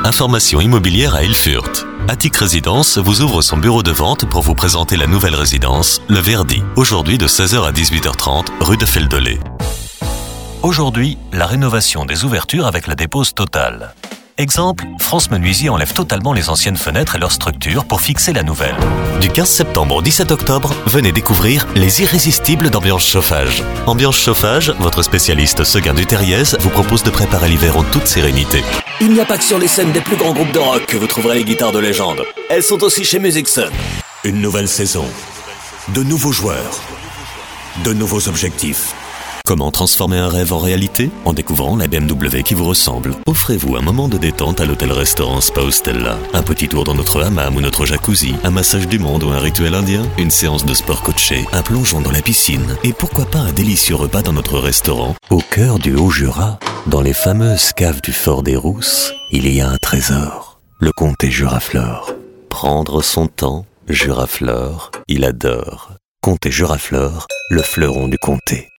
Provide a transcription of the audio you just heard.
Information immobilière à Ilfurt. Attic Résidence vous ouvre son bureau de vente pour vous présenter la nouvelle résidence, le Verdi, aujourd'hui de 16h à 18h30, rue de Feldeley. Aujourd'hui, la rénovation des ouvertures avec la dépose totale. Exemple, France Menuisier enlève totalement les anciennes fenêtres et leur structure pour fixer la nouvelle. Du 15 septembre au 17 octobre, venez découvrir les irrésistibles d'Ambiance Chauffage. Ambiance Chauffage, votre spécialiste Seguin du Terriez, vous propose de préparer l'hiver en toute sérénité. Il n'y a pas que sur les scènes des plus grands groupes de rock que vous trouverez les guitares de légende. Elles sont aussi chez Music Sun. Une nouvelle saison, de nouveaux joueurs, de nouveaux objectifs. Comment transformer un rêve en réalité? En découvrant la BMW qui vous ressemble. Offrez-vous un moment de détente à l'hôtel-restaurant Spa Ostella. Un petit tour dans notre hammam ou notre jacuzzi, un massage du monde ou un rituel indien, une séance de sport coaché, un plongeon dans la piscine et pourquoi pas un délicieux repas dans notre restaurant. Au cœur du Haut-Jura, dans les fameuses caves du Fort des Rousses, il y a un trésor. Le comté Juraflore. Prendre son temps, Juraflore, il adore. Comté Juraflore, le fleuron du comté.